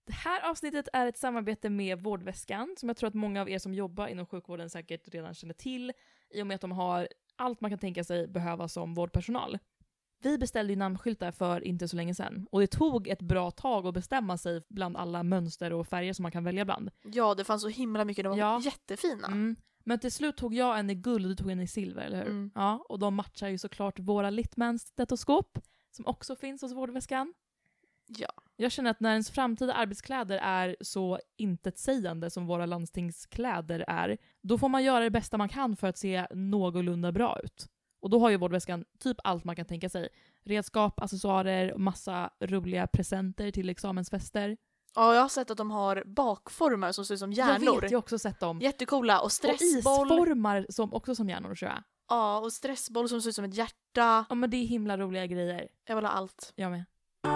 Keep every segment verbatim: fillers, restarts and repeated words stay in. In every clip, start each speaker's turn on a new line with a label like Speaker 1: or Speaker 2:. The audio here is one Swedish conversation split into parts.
Speaker 1: Det här avsnittet är ett samarbete med Vårdväskan som jag tror att många av er som jobbar inom sjukvården säkert redan känner till i och med att de har allt man kan tänka sig behöva som vårdpersonal. Vi beställde ju namnskyltar för inte så länge sedan och det tog ett bra tag att bestämma sig bland alla mönster och färger som man kan välja bland.
Speaker 2: Ja, det fanns så himla mycket, de var
Speaker 1: ja.
Speaker 2: jättefina.
Speaker 1: Mm. Men till slut tog jag en i guld och du tog en i silver, eller hur?
Speaker 2: Mm.
Speaker 1: Ja, och de matchar ju såklart våra Littmans stetoskop som också finns hos Vårdväskan.
Speaker 2: Ja.
Speaker 1: Jag känner att när ens framtida arbetskläder är så intetsägande som våra landstingskläder är, då får man göra det bästa man kan för att se någorlunda bra ut. Och då har ju Vårdväskan typ allt man kan tänka sig. Redskap, accessoarer, massa roliga presenter till examensfester.
Speaker 2: Ja, jag har sett att de har bakformar som ser ut som hjärnor.
Speaker 1: Jag vet, jag har också sett dem.
Speaker 2: Jättecoola. Och stressboll.
Speaker 1: Och isformar som också som hjärnor, tror jag.
Speaker 2: Ja, och stressboll som ser ut som ett hjärta.
Speaker 1: Ja, men det är himla roliga grejer.
Speaker 2: Jag vill ha allt.
Speaker 1: Jag med.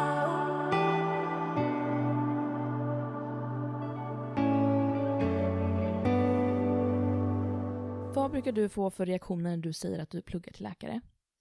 Speaker 1: Vad brukar du få för reaktioner när du säger att du pluggar till läkare?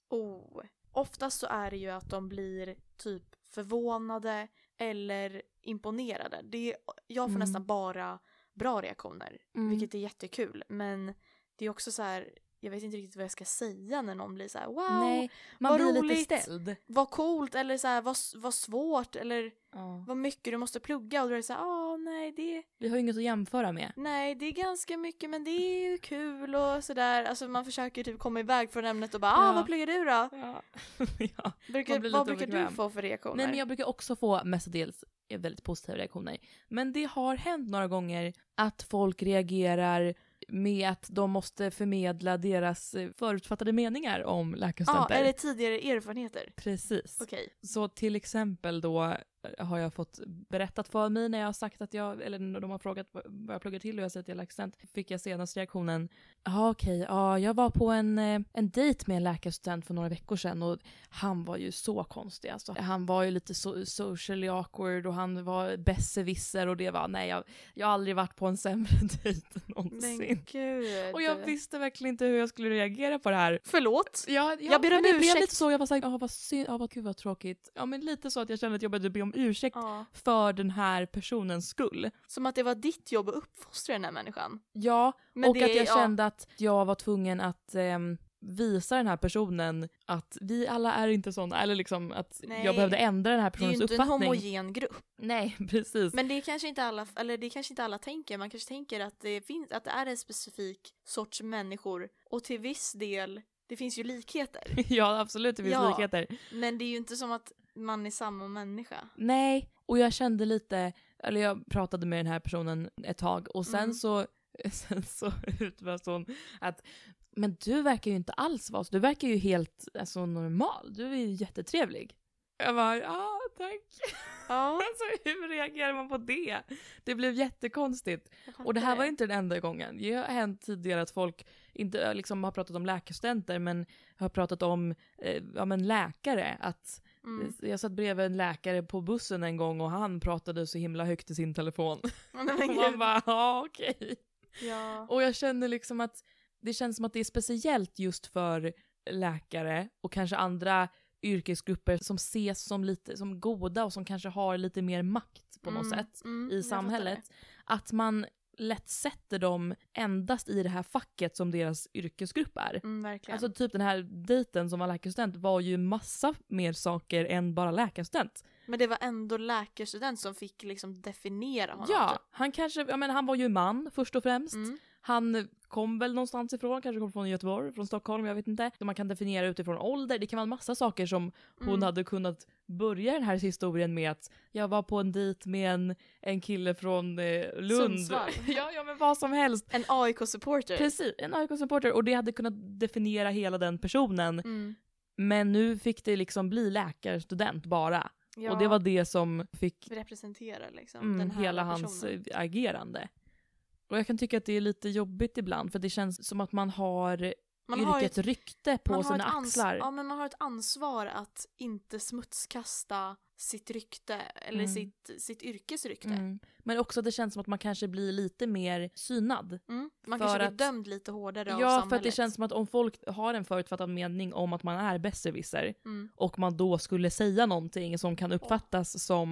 Speaker 2: Oh. Oftast så är det ju att de blir typ förvånade eller imponerade. Det är, jag får
Speaker 1: Mm.
Speaker 2: nästan bara bra reaktioner,
Speaker 1: Mm.
Speaker 2: vilket är jättekul. Men det är också så här, jag vet inte riktigt vad jag ska säga när någon blir så här: wow,
Speaker 1: Nej, man
Speaker 2: vad
Speaker 1: blir
Speaker 2: roligt,
Speaker 1: lite ställd.
Speaker 2: vad coolt, eller så här, vad, vad svårt, eller
Speaker 1: Ja.
Speaker 2: vad mycket du måste plugga. Och då är det så här, ah, nej, det,
Speaker 1: Vi har ju inget att jämföra med.
Speaker 2: nej, det är ganska mycket, men det är ju kul och sådär. Alltså man försöker typ komma iväg från ämnet och bara, ah,
Speaker 1: Ja.
Speaker 2: vad pluggar du då?
Speaker 1: Ja. ja.
Speaker 2: Brukar,
Speaker 1: Man blir
Speaker 2: vad
Speaker 1: lite
Speaker 2: brukar
Speaker 1: obekväm.
Speaker 2: du få för reaktioner?
Speaker 1: Nej, men jag brukar också få mestadels väldigt positiva reaktioner. Men det har hänt några gånger att folk reagerar med att de måste förmedla deras eh, förutfattade meningar om
Speaker 2: Ja,
Speaker 1: läkarstudenter.
Speaker 2: eller tidigare erfarenheter.
Speaker 1: Precis.
Speaker 2: Okej.
Speaker 1: Så till exempel då har jag fått berättat för mig när jag har sagt att jag, eller när de har frågat vad jag pluggar till och jag säger att jag är läkarstudent, fick jag senast reaktionen: ja okej, ja, jag var på en, en dejt med en läkarstudent för några veckor sedan och han var ju så konstig alltså. Han var ju lite so- socially awkward och han var besserwisser och det var, nej jag, jag har aldrig varit på en sämre dejt någonsin.
Speaker 2: Men gud.
Speaker 1: Och jag visste verkligen inte hur jag skulle reagera på det här.
Speaker 2: Förlåt.
Speaker 1: Ja, ja,
Speaker 2: Jag ber om
Speaker 1: men det blev
Speaker 2: ursäkt.
Speaker 1: lite så, jag var såhär, ja vad synd, ja vad gud vad tråkigt. Ja men lite så att jag kände att jag började be om ursäkt
Speaker 2: Ja.
Speaker 1: för den här personens skull.
Speaker 2: Som att det var ditt jobb att uppfostra den här människan.
Speaker 1: Ja,
Speaker 2: Men
Speaker 1: och
Speaker 2: det-
Speaker 1: att jag
Speaker 2: ja.
Speaker 1: kände att jag var tvungen att ehm, visa den här personen att vi alla är inte sådana, eller liksom att
Speaker 2: Nej.
Speaker 1: jag behövde ändra den här
Speaker 2: Det är ju
Speaker 1: personens
Speaker 2: inte en
Speaker 1: uppfattning.
Speaker 2: homogen grupp.
Speaker 1: Nej, precis.
Speaker 2: Men det är kanske inte alla, eller det är kanske inte alla tänker. Man kanske tänker att det finns, att det är en specifik sorts människor. Och till viss del, det finns ju likheter.
Speaker 1: Ja, absolut, det finns
Speaker 2: Ja.
Speaker 1: likheter.
Speaker 2: Men det är ju inte som att man är samma människa.
Speaker 1: Nej, och jag kände lite, eller jag pratade med den här personen ett tag och sen
Speaker 2: Mm.
Speaker 1: så sen så utbrast hon att men du verkar ju inte alls vara så, du verkar ju helt alltså, normal, du är ju jättetrevlig. Jag bara, ja tack.
Speaker 2: Ja.
Speaker 1: Alltså hur reagerar man på det? Det blev jättekonstigt. Och det här var ju inte den enda gången. Det har hänt tidigare att folk inte liksom har pratat om läkarstudenter men har pratat om eh, ja, men läkare. Att
Speaker 2: Mm.
Speaker 1: jag satt bredvid en läkare på bussen en gång och han pratade så himla högt i sin telefon.
Speaker 2: Men
Speaker 1: Och
Speaker 2: gud.
Speaker 1: man bara, ja okej.
Speaker 2: Ja.
Speaker 1: Och jag känner liksom att det känns som att det är speciellt just för läkare och kanske andra yrkesgrupper som ses som lite som goda och som kanske har lite mer makt på något
Speaker 2: Mm,
Speaker 1: sätt
Speaker 2: mm,
Speaker 1: i
Speaker 2: jag
Speaker 1: samhället.
Speaker 2: fattar
Speaker 1: Att man lätt sätter dem endast i det här facket som deras yrkesgrupp är.
Speaker 2: det. Mm, verkligen.
Speaker 1: Alltså typ den här dejten som var läkarstudent var ju massa mer saker än bara läkarstudent.
Speaker 2: Men det var ändå läkarstudent som fick liksom definiera honom.
Speaker 1: Ja,
Speaker 2: typ.
Speaker 1: han kanske, jag menar, han var ju man först och främst.
Speaker 2: Mm.
Speaker 1: Han kom väl någonstans ifrån, kanske kom från Göteborg, från Stockholm, jag vet inte. Så man kan definiera utifrån ålder. Det kan vara en massa saker som hon
Speaker 2: Mm.
Speaker 1: hade kunnat börja den här historien med att jag var på en dejt med en, en kille från eh, Lund.
Speaker 2: Sundsvall.
Speaker 1: ja, ja, men vad som helst.
Speaker 2: En A I K-supporter.
Speaker 1: Precis, en A I K-supporter. Och det hade kunnat definiera hela den personen.
Speaker 2: Mm.
Speaker 1: Men nu fick det liksom bli läkarstudent bara.
Speaker 2: Ja,
Speaker 1: Och det var det som fick
Speaker 2: representerar liksom
Speaker 1: mm,
Speaker 2: den här
Speaker 1: hela hans
Speaker 2: personen.
Speaker 1: eh, agerande. Och jag kan tycka att det är lite jobbigt ibland för det känns som att man har
Speaker 2: Man har
Speaker 1: yrkets
Speaker 2: ett,
Speaker 1: rykte på
Speaker 2: man har
Speaker 1: sina
Speaker 2: ett ans-
Speaker 1: axlar.
Speaker 2: Ja, men man har ett ansvar att inte smutskasta sitt rykte eller
Speaker 1: Mm.
Speaker 2: sitt, sitt yrkes rykte.
Speaker 1: Mm. Men också att det känns som att man kanske blir lite mer synad.
Speaker 2: Mm. Man
Speaker 1: För
Speaker 2: kanske blir
Speaker 1: att-
Speaker 2: dömd lite hårdare av
Speaker 1: Ja,
Speaker 2: samhället.
Speaker 1: för att det känns som att om folk har en förutfattad mening om att man är besserwisser
Speaker 2: Mm.
Speaker 1: och man då skulle säga någonting som kan uppfattas som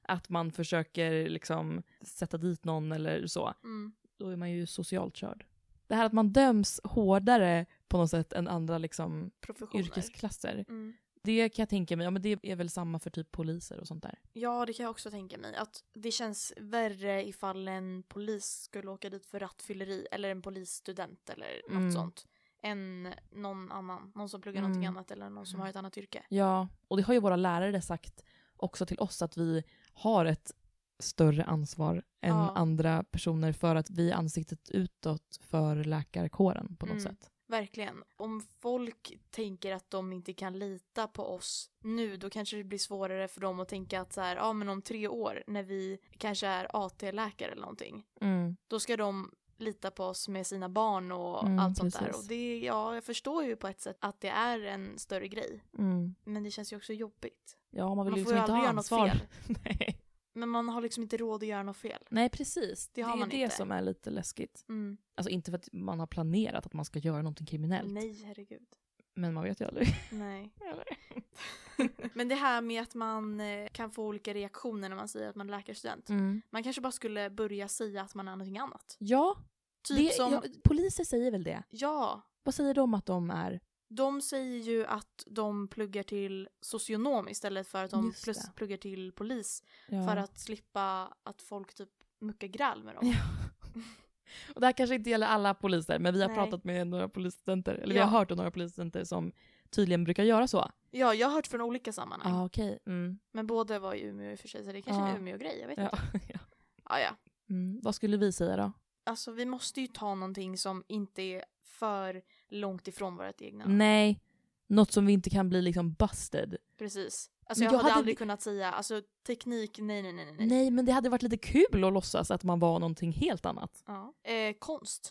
Speaker 1: att man försöker liksom sätta dit någon eller så,
Speaker 2: Mm.
Speaker 1: då är man ju socialt körd. Det här att man döms hårdare på något sätt än andra liksom
Speaker 2: Professioner.
Speaker 1: yrkesklasser.
Speaker 2: Mm.
Speaker 1: Det kan jag tänka mig, ja men det är väl samma för typ poliser och sånt där.
Speaker 2: Ja, det kan jag också tänka mig. Att det känns värre ifall en polis skulle åka dit för rattfylleri eller en polisstudent eller något
Speaker 1: Mm.
Speaker 2: sånt. Än någon annan. Någon som pluggar
Speaker 1: Mm.
Speaker 2: någonting annat eller någon som har ett annat yrke.
Speaker 1: Ja, och det har ju våra lärare sagt också till oss att vi har ett större ansvar än
Speaker 2: Ja.
Speaker 1: andra personer för att vi är ansiktet utåt för läkarkåren på något
Speaker 2: Mm.
Speaker 1: sätt.
Speaker 2: Verkligen. Om folk tänker att de inte kan lita på oss nu, då kanske det blir svårare för dem att tänka att så här, ja men om tre år när vi kanske är A T-läkare eller någonting,
Speaker 1: Mm.
Speaker 2: då ska de lita på oss med sina barn och
Speaker 1: Mm,
Speaker 2: allt sånt där.
Speaker 1: precis.
Speaker 2: Och det, ja, jag förstår ju på ett sätt att det är en större grej.
Speaker 1: Mm.
Speaker 2: Men det känns ju också jobbigt.
Speaker 1: Ja, man vill
Speaker 2: Man
Speaker 1: ju
Speaker 2: får
Speaker 1: liksom
Speaker 2: ju
Speaker 1: inte
Speaker 2: aldrig
Speaker 1: ha
Speaker 2: göra något
Speaker 1: ansvar.
Speaker 2: fel.
Speaker 1: Nej.
Speaker 2: Men man har liksom inte råd att göra något fel.
Speaker 1: Nej, precis. Det,
Speaker 2: Det har
Speaker 1: är
Speaker 2: man
Speaker 1: det
Speaker 2: inte.
Speaker 1: som är lite läskigt.
Speaker 2: Mm.
Speaker 1: Alltså inte för att man har planerat att man ska göra någonting kriminellt.
Speaker 2: Nej, herregud.
Speaker 1: Men man vet ju aldrig.
Speaker 2: Nej.
Speaker 1: Eller?
Speaker 2: Men det här med att man eh, kan få olika reaktioner när man säger att man är läkarstudent.
Speaker 1: Mm.
Speaker 2: Man kanske bara skulle börja säga att man är någonting annat.
Speaker 1: Ja,
Speaker 2: Typ
Speaker 1: det,
Speaker 2: som,
Speaker 1: ja, poliser säger väl det.
Speaker 2: ja,
Speaker 1: Vad säger de att de är?
Speaker 2: de säger ju att de pluggar till socionom istället för att de
Speaker 1: Just
Speaker 2: plus,
Speaker 1: det.
Speaker 2: pluggar till polis.
Speaker 1: Ja.
Speaker 2: För att slippa att folk typ muckar gräl med dem.
Speaker 1: Ja. Och det här kanske inte gäller alla poliser, men vi har
Speaker 2: Nej.
Speaker 1: pratat med några polisstudenter, eller vi
Speaker 2: Ja.
Speaker 1: har hört om några polisstudenter som tydligen brukar göra så.
Speaker 2: Ja, jag har hört från olika sammanhang.
Speaker 1: Ja, ah, okej. Mm.
Speaker 2: Men båda var i Umeå i och för sig, så det är kanske
Speaker 1: Ja.
Speaker 2: är en Umeå-grej, jag vet
Speaker 1: Ja.
Speaker 2: inte.
Speaker 1: ja.
Speaker 2: Ja, ja.
Speaker 1: Mm. Vad skulle vi säga då?
Speaker 2: Alltså vi måste ju ta någonting som inte är för långt ifrån vårt egna.
Speaker 1: Nej, något som vi inte kan bli liksom busted.
Speaker 2: Precis. Alltså
Speaker 1: Men
Speaker 2: jag,
Speaker 1: jag
Speaker 2: hade
Speaker 1: hade
Speaker 2: aldrig
Speaker 1: vi-
Speaker 2: kunnat säga, alltså teknik, nej nej nej nej. nej.
Speaker 1: Nej, men det hade varit lite kul att låtsas att man var någonting helt annat.
Speaker 2: Ja. Eh, konst.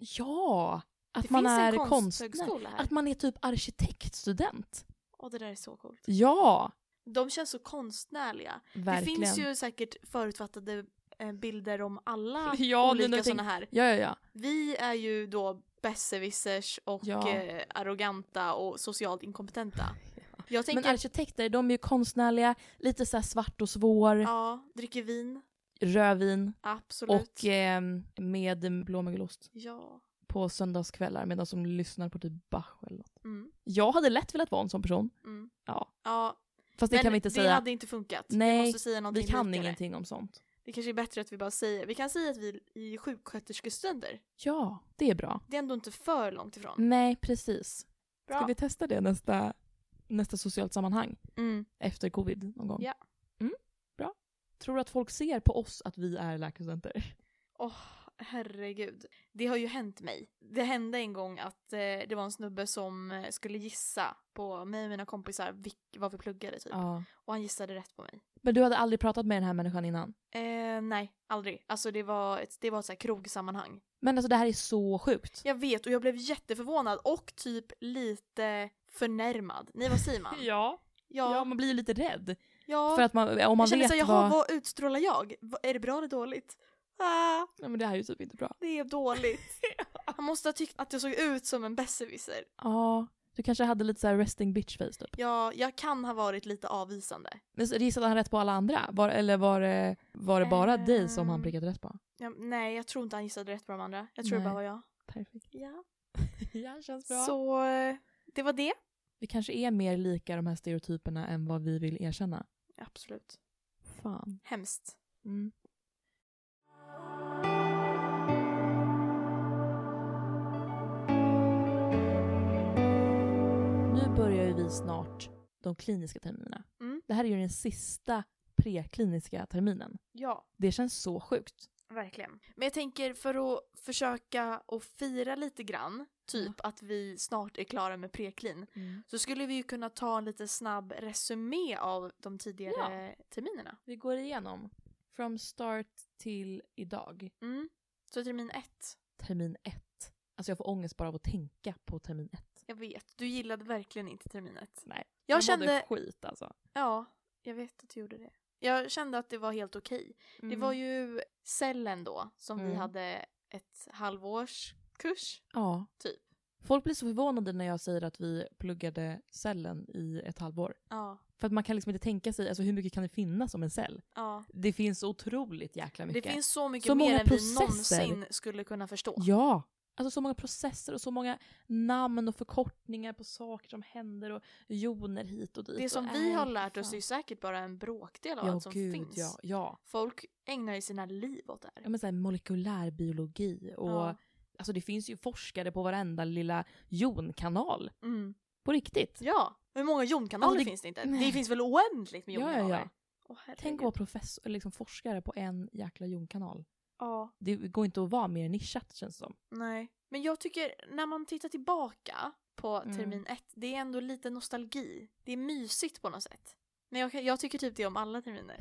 Speaker 1: Ja, att
Speaker 2: Det
Speaker 1: man
Speaker 2: finns
Speaker 1: är
Speaker 2: en
Speaker 1: konstnär.
Speaker 2: konsthögskola här.
Speaker 1: Att man är typ arkitektstudent.
Speaker 2: Åh, det där är så coolt.
Speaker 1: Ja,
Speaker 2: De känns så konstnärliga.
Speaker 1: verkligen.
Speaker 2: Det finns ju säkert förutfattade eh, bilder om alla
Speaker 1: Ja, nu när
Speaker 2: olika
Speaker 1: jag
Speaker 2: sådana här.
Speaker 1: Ja, ja, ja.
Speaker 2: Vi är ju då besserwissers och
Speaker 1: Ja.
Speaker 2: eh, arroganta och socialt inkompetenta. Jag tänker,
Speaker 1: Men arkitekter, de är ju konstnärliga, lite så här svart och svår,
Speaker 2: ja, dricker vin.
Speaker 1: rödvin
Speaker 2: Absolut.
Speaker 1: och eh, med blåmögelost
Speaker 2: Ja.
Speaker 1: på söndagskvällar medan de lyssnar på typ Bach eller något.
Speaker 2: Mm,
Speaker 1: Jag hade lätt velat vara en sån person.
Speaker 2: mm.
Speaker 1: Ja.
Speaker 2: Ja,
Speaker 1: Fast det
Speaker 2: men
Speaker 1: kan vi inte
Speaker 2: det
Speaker 1: säga.
Speaker 2: hade inte funkat.
Speaker 1: Nej,
Speaker 2: vi måste säga någonting
Speaker 1: Vi kan
Speaker 2: likare.
Speaker 1: ingenting om sånt.
Speaker 2: Det kanske är bättre att vi bara säger, vi kan säga att vi är sjuksköterskestunder.
Speaker 1: Ja, det är bra.
Speaker 2: Det är ändå inte för långt ifrån.
Speaker 1: Nej, precis.
Speaker 2: Bra.
Speaker 1: Ska vi testa det nästa, nästa socialt sammanhang?
Speaker 2: Mm.
Speaker 1: Efter covid någon gång?
Speaker 2: Ja.
Speaker 1: Mm, bra. Tror du att folk ser på oss att vi är läkarstudenter?
Speaker 2: Åh, herregud. Det har ju hänt mig. Det hände en gång att eh, det var en snubbe som eh, skulle gissa på mig och mina kompisar vilk- vad vi pluggade typ.
Speaker 1: Ja.
Speaker 2: Och han gissade rätt på mig.
Speaker 1: Men du hade aldrig pratat med den här människan innan?
Speaker 2: Eh, nej, aldrig. Alltså det var ett, det var ett så här krogsammanhang.
Speaker 1: Men alltså det här är så sjukt.
Speaker 2: Jag vet, och jag blev jätteförvånad och typ lite förnärmad. Nej, vad säger man?
Speaker 1: Ja.
Speaker 2: Ja,
Speaker 1: Ja, man blir ju lite rädd.
Speaker 2: ja.
Speaker 1: För att man, om man
Speaker 2: jag känner
Speaker 1: vet
Speaker 2: så här, jaha,
Speaker 1: vad...
Speaker 2: vad utstrålar jag? Va- Är det bra eller dåligt? Ah,
Speaker 1: Nej, men det här är ju typ inte bra.
Speaker 2: det är dåligt. Han måste ha tyckt att jag såg ut som en besserwisser.
Speaker 1: Ja, du kanske hade lite så här resting bitch face typ.
Speaker 2: Ja, jag kan ha varit lite avvisande.
Speaker 1: Men så gissade han rätt på alla andra? Var, eller var det, var det bara
Speaker 2: Ehm.
Speaker 1: dig som han prickade rätt på?
Speaker 2: Ja, nej, jag tror inte han gissade rätt på de andra. Jag tror
Speaker 1: Nej.
Speaker 2: det bara var jag.
Speaker 1: Perfekt.
Speaker 2: Ja.
Speaker 1: Ja, känns bra.
Speaker 2: Så eh, det var det.
Speaker 1: Vi kanske är mer lika de här stereotyperna än vad vi vill erkänna.
Speaker 2: Absolut.
Speaker 1: Fan.
Speaker 2: Hemskt.
Speaker 1: Mm. Nu börjar ju vi snart de kliniska terminerna.
Speaker 2: Mm.
Speaker 1: Det här är ju den sista prekliniska terminen.
Speaker 2: Ja,
Speaker 1: Det känns så sjukt.
Speaker 2: verkligen. Men jag tänker för att försöka att fira lite grann, typ att vi snart är klara med preklin, så skulle vi ju kunna ta en lite snabb resumé av de tidigare terminerna.
Speaker 1: Vi går igenom from start till idag.
Speaker 2: Mm. Så termin ett.
Speaker 1: Termin ett. Alltså jag får ångest bara av att tänka på termin ett.
Speaker 2: Jag vet, du gillade verkligen inte termin ett.
Speaker 1: Nej.
Speaker 2: Jag
Speaker 1: mådde
Speaker 2: kände,
Speaker 1: skit alltså.
Speaker 2: ja, jag vet att du gjorde det. Jag kände att det var helt okej. Det var ju cellen då som vi
Speaker 1: Mm.
Speaker 2: hade ett halvårs kurs.
Speaker 1: Ja.
Speaker 2: Typ.
Speaker 1: Folk blir så förvånade när jag säger att vi pluggade cellen i ett halvår.
Speaker 2: Ja.
Speaker 1: För att man kan liksom inte tänka sig, alltså hur mycket kan det finnas om en cell?
Speaker 2: Ja.
Speaker 1: Det finns så otroligt jäkla mycket.
Speaker 2: Det finns så mycket
Speaker 1: så
Speaker 2: mer
Speaker 1: många
Speaker 2: än
Speaker 1: processer.
Speaker 2: vi någonsin skulle kunna förstå.
Speaker 1: Ja, alltså så många processer och så många namn och förkortningar på saker som händer och joner hit och dit.
Speaker 2: Det som
Speaker 1: och
Speaker 2: vi
Speaker 1: äh,
Speaker 2: har lärt oss
Speaker 1: fan.
Speaker 2: är ju säkert bara en bråkdel av
Speaker 1: Ja,
Speaker 2: allt som
Speaker 1: gud,
Speaker 2: finns.
Speaker 1: Ja, ja.
Speaker 2: Folk ägnar ju sina liv åt det här.
Speaker 1: Ja, men så här molekylärbiologi och
Speaker 2: Ja.
Speaker 1: alltså det finns ju forskare på varenda lilla jonkanal.
Speaker 2: Mm.
Speaker 1: På riktigt.
Speaker 2: Ja, hur många jonkanaler
Speaker 1: Alltså det-
Speaker 2: finns det inte?
Speaker 1: Nej.
Speaker 2: Det finns väl oändligt med
Speaker 1: Ja, ja,
Speaker 2: jonkanaler?
Speaker 1: ja.
Speaker 2: Åh, herregud.
Speaker 1: Tänk att vara professor, liksom forskare på en jäkla jonkanal.
Speaker 2: Ja,
Speaker 1: Det går inte att vara mer nischat, känns det som.
Speaker 2: nej. Men jag tycker, när man tittar tillbaka på
Speaker 1: Mm.
Speaker 2: termin ett, det är ändå lite nostalgi. Det är mysigt på något sätt. Men jag, jag tycker typ det om alla terminer.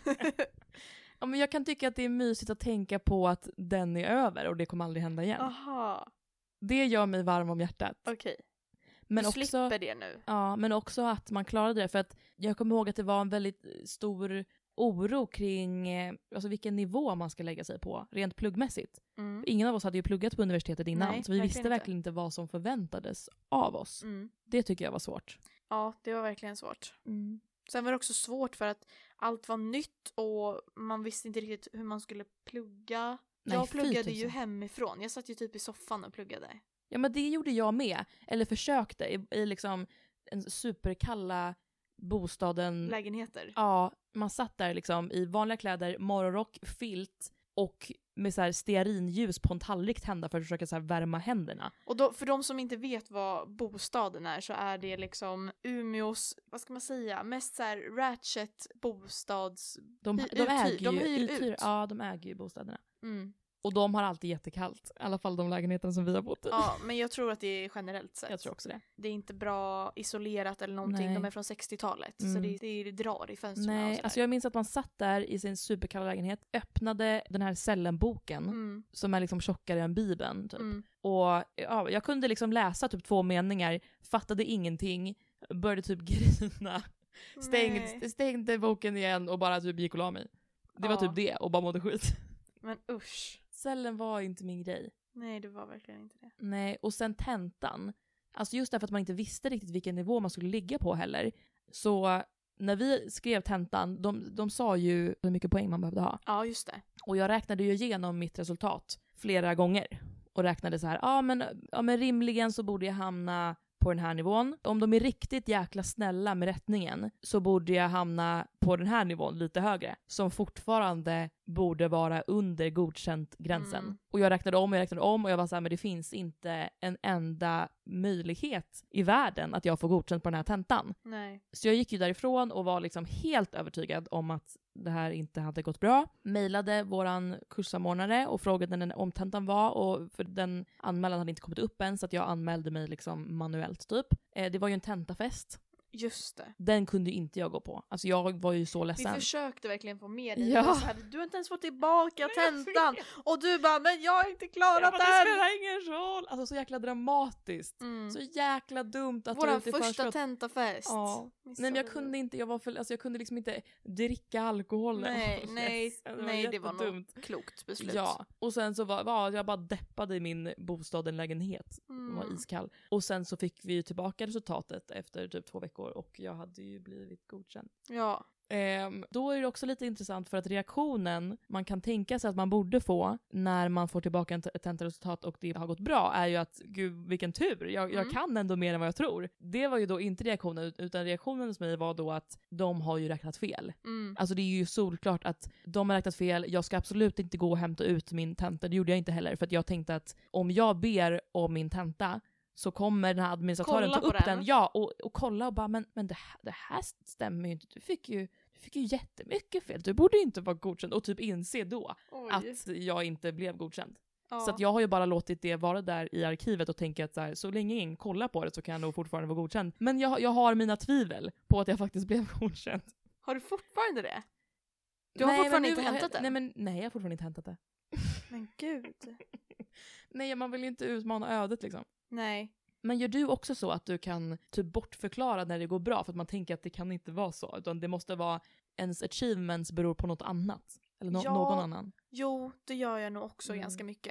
Speaker 1: Ja, men jag kan tycka att det är mysigt att tänka på att den är över och det kommer aldrig hända igen.
Speaker 2: Aha,
Speaker 1: Det gör mig varm om hjärtat.
Speaker 2: okej.
Speaker 1: Men
Speaker 2: Du
Speaker 1: också,
Speaker 2: slipper det nu.
Speaker 1: ja, men också att man klarade det. För att jag kommer ihåg att det var en väldigt stor oro kring eh, alltså vilken nivå man ska lägga sig på, rent pluggmässigt.
Speaker 2: Mm.
Speaker 1: Ingen av oss hade ju pluggat på universitetet innan,
Speaker 2: Nej,
Speaker 1: så vi
Speaker 2: verkligen
Speaker 1: visste
Speaker 2: inte.
Speaker 1: verkligen inte vad som förväntades av oss.
Speaker 2: Mm.
Speaker 1: Det tycker jag var svårt.
Speaker 2: Ja, det var verkligen svårt. Sen var det också svårt för att allt var nytt och man visste inte riktigt hur man skulle plugga.
Speaker 1: Nej,
Speaker 2: jag
Speaker 1: fy
Speaker 2: pluggade ju
Speaker 1: tusan.
Speaker 2: hemifrån. Jag satt ju typ i soffan och pluggade.
Speaker 1: Ja, men det gjorde jag med. Eller försökte i, i liksom en superkalla bostaden.
Speaker 2: Lägenheter.
Speaker 1: Ja, man satt där liksom i vanliga kläder, morgonrock, filt och med så här stearinljus på en tallrik tända för att försöka så här värma händerna.
Speaker 2: Och då, för de som inte vet vad bostaden är så är det liksom Umeås, vad ska man säga, mest så här ratchet bostads...
Speaker 1: De,
Speaker 2: Hy-
Speaker 1: de äger
Speaker 2: uthyr-
Speaker 1: ju,
Speaker 2: de hyr
Speaker 1: uthyr-
Speaker 2: ut.
Speaker 1: Ja, de äger ju bostäderna.
Speaker 2: Mm.
Speaker 1: Och de har alltid jättekallt. I alla fall de lägenheterna som vi har bott i.
Speaker 2: Ja, men jag tror att det är generellt sett.
Speaker 1: Jag tror också det.
Speaker 2: Det är inte bra isolerat eller någonting.
Speaker 1: Nej.
Speaker 2: De är från sextiotalet. Så
Speaker 1: Mm.
Speaker 2: det, det, det drar i fönstren och
Speaker 1: Nej,
Speaker 2: sådär.
Speaker 1: alltså jag minns att man satt där i sin superkalla lägenhet, öppnade den här cellenboken
Speaker 2: Mm.
Speaker 1: som är liksom tjockare än Bibeln typ.
Speaker 2: Mm.
Speaker 1: Och ja, jag kunde liksom läsa typ två meningar, fattade ingenting, började typ grina,
Speaker 2: Nej.
Speaker 1: stängde, stängde boken igen och bara typ gick och la mig. Det var
Speaker 2: Ja.
Speaker 1: typ det och bara mådde skit.
Speaker 2: Men usch.
Speaker 1: Cellen var inte min grej.
Speaker 2: Nej, det var verkligen inte det.
Speaker 1: Nej, och sen tentan. Alltså just därför att man inte visste riktigt vilken nivå man skulle ligga på heller. Så när vi skrev tentan, de, de sa ju hur mycket poäng man behövde ha.
Speaker 2: Ja, just det.
Speaker 1: Och jag räknade ju igenom mitt resultat flera gånger. Och räknade så här, ja men, ja men rimligen så borde jag hamna på den här nivån. Om de är riktigt jäkla snälla med rättningen så borde jag hamna på den här nivån lite högre. Som fortfarande borde vara under godkänt gränsen.
Speaker 2: Mm.
Speaker 1: Och jag räknade om och jag räknade om och jag var så här, men det finns inte en enda möjlighet i världen att jag får godkänt på den här tentan.
Speaker 2: Nej.
Speaker 1: Så jag gick ju därifrån och var liksom helt övertygad om att det här inte hade gått bra. Mailade våran kurssamordnare och frågade när om tentan var, och för den anmälan hade inte kommit upp än så att jag anmälde mig liksom manuellt typ. Eh, det var ju en tentafest.
Speaker 2: Just det.
Speaker 1: Den kunde ju inte jag gå på. Alltså jag var ju så
Speaker 2: Vi
Speaker 1: ledsen.
Speaker 2: försökte verkligen få med dig.
Speaker 1: Ja.
Speaker 2: Ja. Så här, du har inte ens fått tillbaka tentan. Och du bara, men jag har inte klarat
Speaker 1: Ja, men det
Speaker 2: den.
Speaker 1: spelar ingen roll. Alltså så jäkla dramatiskt.
Speaker 2: Mm.
Speaker 1: Så jäkla dumt att ta
Speaker 2: Våran
Speaker 1: ut i
Speaker 2: första
Speaker 1: förskott.
Speaker 2: tentafest.
Speaker 1: Ja. Nej men jag kunde inte, jag var för, alltså jag kunde liksom inte dricka alkohol.
Speaker 2: Nej, nej,
Speaker 1: det var
Speaker 2: nej, det var
Speaker 1: jättedumt.
Speaker 2: nog klokt beslut.
Speaker 1: Ja, och sen så var, var jag bara deppade i min bostad, en lägenhet. Den var
Speaker 2: Mm.
Speaker 1: iskall. Och sen så fick vi ju tillbaka resultatet efter typ två veckor och jag hade ju blivit godkänd.
Speaker 2: Ja.
Speaker 1: Ehm, då är det också lite intressant för att reaktionen man kan tänka sig att man borde få när man får tillbaka ett ett tentaresultat och det har gått bra är ju att gud vilken tur, jag, jag
Speaker 2: Mm.
Speaker 1: kan ändå mer än vad jag tror. Det var ju då inte reaktionen, utan reaktionen hos mig var då att de har ju räknat fel.
Speaker 2: Mm.
Speaker 1: Alltså det är ju solklart att de har räknat fel, jag ska absolut inte gå och hämta ut min tenta, det gjorde jag inte heller för att jag tänkte att om jag ber om min tenta så kommer den här administratören
Speaker 2: Kolla
Speaker 1: ta upp
Speaker 2: på
Speaker 1: den,
Speaker 2: den.
Speaker 1: ja, och, och kolla och bara men, men det, här, det här stämmer ju inte, du fick ju, du fick ju jättemycket fel, du borde ju inte vara godkänd, och typ inse då
Speaker 2: Oj.
Speaker 1: att jag inte blev godkänd.
Speaker 2: Ja.
Speaker 1: Så att jag har ju bara låtit det vara där i arkivet och tänka att så, här, så länge ingen kollar på det så kan jag nog fortfarande vara godkänd. Men jag, jag har mina tvivel på att jag faktiskt blev godkänd.
Speaker 2: Har du fortfarande det? Du har
Speaker 1: Nej, men
Speaker 2: fortfarande
Speaker 1: nu-
Speaker 2: inte hämtat den?
Speaker 1: Nej, men, nej, jag har fortfarande inte hämtat det.
Speaker 2: Men gud.
Speaker 1: Nej, man vill ju inte utmana ödet liksom.
Speaker 2: Nej.
Speaker 1: Men gör du också så att du kan typ bortförklara när det går bra för att man tänker att det kan inte vara så, utan det måste vara ens achievements beror på något annat? Eller no-
Speaker 2: Ja.
Speaker 1: någon annan?
Speaker 2: Jo, det gör jag nog också
Speaker 1: Mm.
Speaker 2: ganska mycket.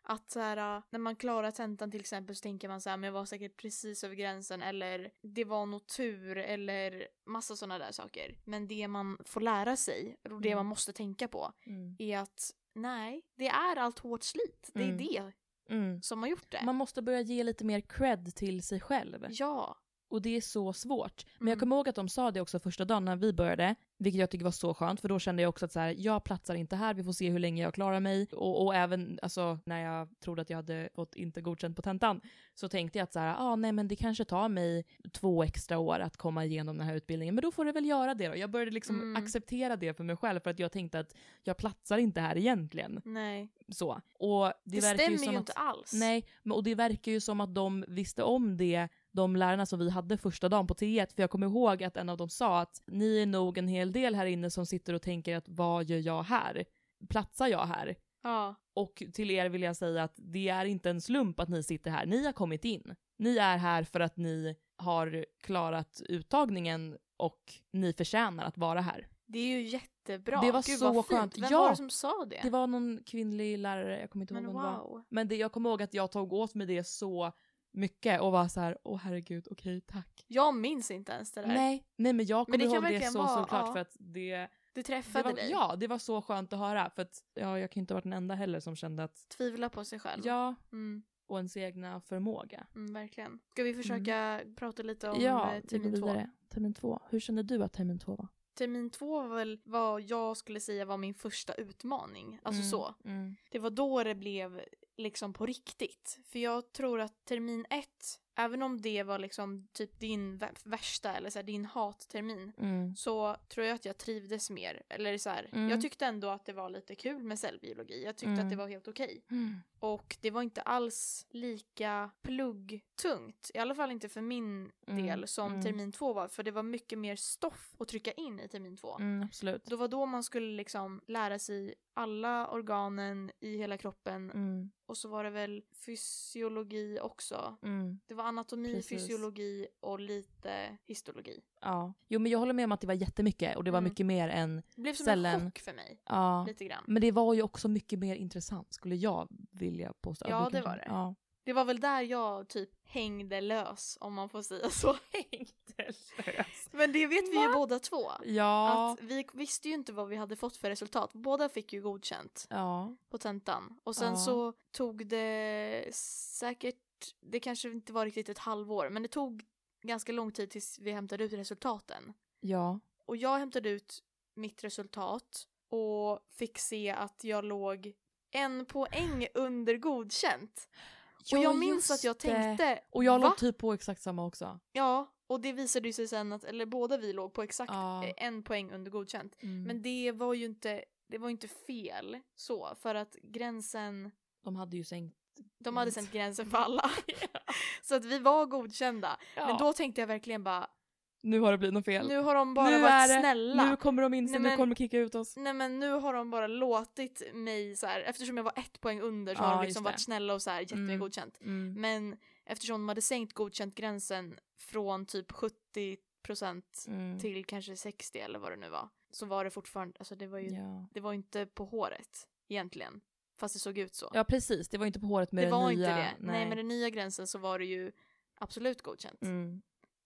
Speaker 2: Att så här, när man klarar tentan till exempel så tänker man så här, men jag var säkert precis över gränsen, eller det var nog tur, eller massa sådana där saker. Men det man får lära sig, och det
Speaker 1: Mm.
Speaker 2: man måste tänka på,
Speaker 1: Mm.
Speaker 2: är att nej, det är allt hårt slit. Det är
Speaker 1: Mm.
Speaker 2: det
Speaker 1: Mm.
Speaker 2: som har gjort det.
Speaker 1: Man måste börja ge lite mer cred till sig själv.
Speaker 2: Ja.
Speaker 1: Och det är så svårt. Men
Speaker 2: Mm.
Speaker 1: jag kommer ihåg att de sa det också första dagen när vi började. Vilket jag tycker var så skönt. För då kände jag också att så här, jag platsar inte här. Vi får se hur länge jag klarar mig. Och, och även alltså, när jag trodde att jag hade fått inte godkänt på tentan. Så tänkte jag att så här, ah, nej, men det kanske tar mig två extra år att komma igenom den här utbildningen. Men då får det väl göra det då. Jag började liksom
Speaker 2: Mm.
Speaker 1: acceptera det för mig själv. För att jag tänkte att jag platsar inte här egentligen.
Speaker 2: Nej.
Speaker 1: Så. Och det,
Speaker 2: Det
Speaker 1: verkar
Speaker 2: stämmer
Speaker 1: ju
Speaker 2: ju,
Speaker 1: som
Speaker 2: inte
Speaker 1: att,
Speaker 2: alls.
Speaker 1: Nej, men, och det verkar ju som att de visste om det, de lärarna som vi hade första dagen på T ett. För jag kommer ihåg att en av dem sa att ni är nog en hel del här inne som sitter och tänker att vad gör jag här? Platsar jag här?
Speaker 2: Ja.
Speaker 1: Och till er vill jag säga att det är inte en slump att ni sitter här. Ni har kommit in. Ni är här för att ni har klarat uttagningen och ni förtjänar att vara här.
Speaker 2: Det är ju jättebra.
Speaker 1: Det var
Speaker 2: Gud,
Speaker 1: så
Speaker 2: vad fint.
Speaker 1: skönt.
Speaker 2: Vem
Speaker 1: Ja,
Speaker 2: var det som sa det?
Speaker 1: Det var någon kvinnlig lärare, jag kommer inte ihåg
Speaker 2: Men
Speaker 1: vem det var.
Speaker 2: wow.
Speaker 1: Men det, jag kommer ihåg att jag tog åt mig det så mycket och var så här, åh herregud, okej, tack.
Speaker 2: Jag minns inte ens det där.
Speaker 1: Nej, nej men jag kommer
Speaker 2: Men det kan
Speaker 1: ihåg det
Speaker 2: verkligen
Speaker 1: så
Speaker 2: vara,
Speaker 1: såklart
Speaker 2: ja.
Speaker 1: för att det,
Speaker 2: Det
Speaker 1: det
Speaker 2: träffade
Speaker 1: var,
Speaker 2: dig.
Speaker 1: ja, det var så skönt att höra för att ja, jag kan inte ha varit den enda heller som kände att
Speaker 2: Tvivla på sig själv.
Speaker 1: ja,
Speaker 2: Mm,
Speaker 1: och ens egna förmåga.
Speaker 2: mm, verkligen. Ska vi försöka prata lite om
Speaker 1: Ja,
Speaker 2: eh,
Speaker 1: vi går
Speaker 2: termin två?
Speaker 1: vidare. Termin två. Hur kände du att termin två var?
Speaker 2: Termin två var väl vad jag skulle säga var min första utmaning. Alltså
Speaker 1: Mm,
Speaker 2: så.
Speaker 1: Mm.
Speaker 2: Det var då det blev liksom på riktigt. För jag tror att termin ett, även om det var liksom typ din vä- värsta eller så här, din hattermin,
Speaker 1: Mm.
Speaker 2: så tror jag att jag trivdes mer. Eller så här,
Speaker 1: Mm.
Speaker 2: jag tyckte ändå att det var lite kul med cellbiologi. Jag tyckte
Speaker 1: Mm.
Speaker 2: att det var helt okej.
Speaker 1: Mm.
Speaker 2: Och det var inte alls lika pluggtungt, i alla fall inte för min
Speaker 1: Mm,
Speaker 2: del, som
Speaker 1: mm.
Speaker 2: termin två var. För det var mycket mer stoff att trycka in i termin två.
Speaker 1: Mm, absolut.
Speaker 2: Då var då man skulle liksom lära sig alla organen i hela kroppen.
Speaker 1: Mm.
Speaker 2: Och så var det väl fysiologi också.
Speaker 1: Mm.
Speaker 2: Det var anatomi,
Speaker 1: Precis.
Speaker 2: fysiologi och lite histologi.
Speaker 1: Ja. Jo, men jag håller med om att det var jättemycket och det var
Speaker 2: Mm.
Speaker 1: mycket mer än
Speaker 2: Det blev som
Speaker 1: Cellen.
Speaker 2: en chock för mig,
Speaker 1: ja.
Speaker 2: lite grann.
Speaker 1: Men det var ju också mycket mer intressant skulle jag vilja påstå.
Speaker 2: Ja,
Speaker 1: Du
Speaker 2: det
Speaker 1: kanske-
Speaker 2: var det.
Speaker 1: Ja.
Speaker 2: Det var väl där jag typ hängde lös, om man får säga så.
Speaker 1: Hängde lös.
Speaker 2: Men det vet vi ju båda två.
Speaker 1: Ja.
Speaker 2: Att vi visste ju inte vad vi hade fått för resultat. Båda fick ju godkänt
Speaker 1: Ja.
Speaker 2: på tentan. Och sen
Speaker 1: Ja.
Speaker 2: så tog det säkert, det kanske inte var riktigt ett halvår, men det tog ganska lång tid tills vi hämtade ut resultaten.
Speaker 1: Ja.
Speaker 2: Och jag hämtade ut mitt resultat och fick se att jag låg en poäng under godkänt. Och jag minns
Speaker 1: just
Speaker 2: att jag
Speaker 1: det.
Speaker 2: tänkte,
Speaker 1: Och jag
Speaker 2: va?
Speaker 1: låg typ på exakt samma också.
Speaker 2: Ja, och det visade ju sig sen att, eller båda vi låg på exakt
Speaker 1: Ja.
Speaker 2: eh, en poäng under godkänt.
Speaker 1: Mm.
Speaker 2: Men det var ju inte, det var ju inte fel så, för att gränsen,
Speaker 1: De hade ju sänkt.
Speaker 2: de hade
Speaker 1: Gräns.
Speaker 2: sänkt gränsen för alla.
Speaker 1: Ja.
Speaker 2: Så att vi var godkända.
Speaker 1: Ja.
Speaker 2: Men då tänkte jag verkligen bara,
Speaker 1: Nu har det blivit något fel.
Speaker 2: nu har de bara
Speaker 1: Nu
Speaker 2: varit
Speaker 1: är det-
Speaker 2: snälla.
Speaker 1: Nu kommer de inse,
Speaker 2: Nej,
Speaker 1: nu
Speaker 2: men-
Speaker 1: kommer de kicka ut oss.
Speaker 2: Nej men nu har de bara låtit mig så här, eftersom jag var ett poäng under så
Speaker 1: Ja,
Speaker 2: har de
Speaker 1: just
Speaker 2: liksom
Speaker 1: det.
Speaker 2: varit snälla och så här gett mig
Speaker 1: Mm.
Speaker 2: godkänt.
Speaker 1: Mm.
Speaker 2: Men eftersom de hade sänkt godkänt gränsen från typ sjuttio procent
Speaker 1: Mm.
Speaker 2: till kanske sextio eller vad det nu var, så var det fortfarande, alltså det var ju,
Speaker 1: Ja.
Speaker 2: det var inte på håret egentligen, fast det såg ut så.
Speaker 1: ja, precis. Det var inte på håret med
Speaker 2: det
Speaker 1: den
Speaker 2: var
Speaker 1: nya.
Speaker 2: inte det. Nej. med den nya gränsen så var det ju absolut godkänt.
Speaker 1: Mm.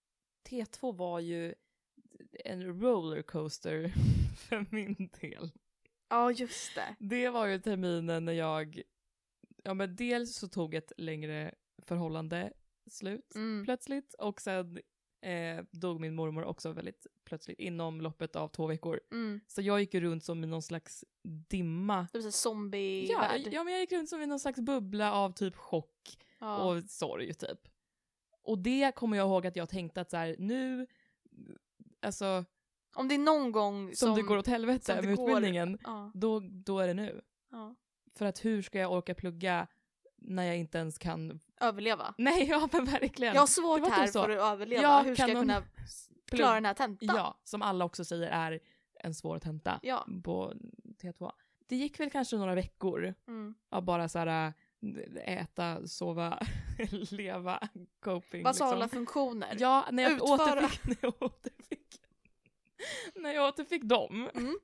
Speaker 1: T två var ju en rollercoaster för min del.
Speaker 2: Ja, just det.
Speaker 1: Det var ju terminen när jag, ja men dels så tog ett längre förhållande slut
Speaker 2: Mm.
Speaker 1: plötsligt och sen eh, dog min mormor också väldigt plötsligt inom loppet av två veckor.
Speaker 2: Mm.
Speaker 1: Så jag gick ju runt som i någon slags dimma.
Speaker 2: Det var så zombie
Speaker 1: Ja,
Speaker 2: värld.
Speaker 1: ja, men jag gick runt som i någon slags bubbla av typ chock
Speaker 2: Ja.
Speaker 1: och sorg typ. Och det kommer jag ihåg att jag tänkte att så här, nu, alltså
Speaker 2: Om det är någon gång
Speaker 1: som,
Speaker 2: som,
Speaker 1: det går åt helvete
Speaker 2: som det
Speaker 1: med
Speaker 2: går-
Speaker 1: utbildningen,
Speaker 2: Ja,
Speaker 1: då, då är det nu.
Speaker 2: ja.
Speaker 1: För att hur ska jag orka plugga när jag inte ens kan...
Speaker 2: Överleva.
Speaker 1: Nej, ja men verkligen.
Speaker 2: Jag har
Speaker 1: Det
Speaker 2: svårt
Speaker 1: var typ
Speaker 2: här
Speaker 1: så.
Speaker 2: för att överleva.
Speaker 1: Ja,
Speaker 2: Hur ska
Speaker 1: kan
Speaker 2: jag
Speaker 1: någon
Speaker 2: kunna klara den här tentan?
Speaker 1: Ja, som alla också säger är en svår tenta
Speaker 2: Ja.
Speaker 1: på T två. Det gick väl kanske några veckor
Speaker 2: Mm.
Speaker 1: av bara så här äta, sova, leva, coping.
Speaker 2: Basala
Speaker 1: liksom.
Speaker 2: funktioner.
Speaker 1: Ja, när jag
Speaker 2: Utföra.
Speaker 1: återfick, när jag återfick, när jag återfick dem
Speaker 2: Mm.